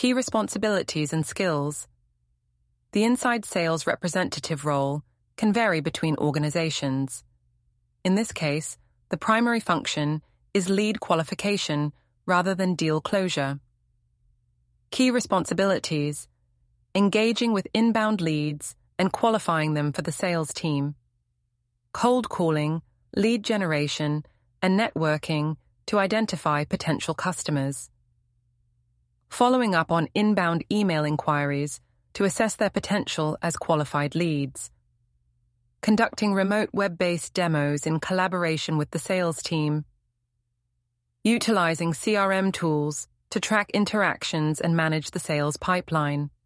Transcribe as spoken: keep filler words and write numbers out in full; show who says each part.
Speaker 1: Key responsibilities and skills. The inside sales representative role can vary between organizations. In this case, the primary function is lead qualification rather than deal closure. Key responsibilities: engaging with inbound leads and qualifying them for the sales team. Cold calling, lead generation, and networking to identify potential customers. Following up on inbound email inquiries to assess their potential as qualified leads. Conducting remote web-based demos in collaboration with the sales team. Utilizing C R M tools to track interactions and manage the sales pipeline.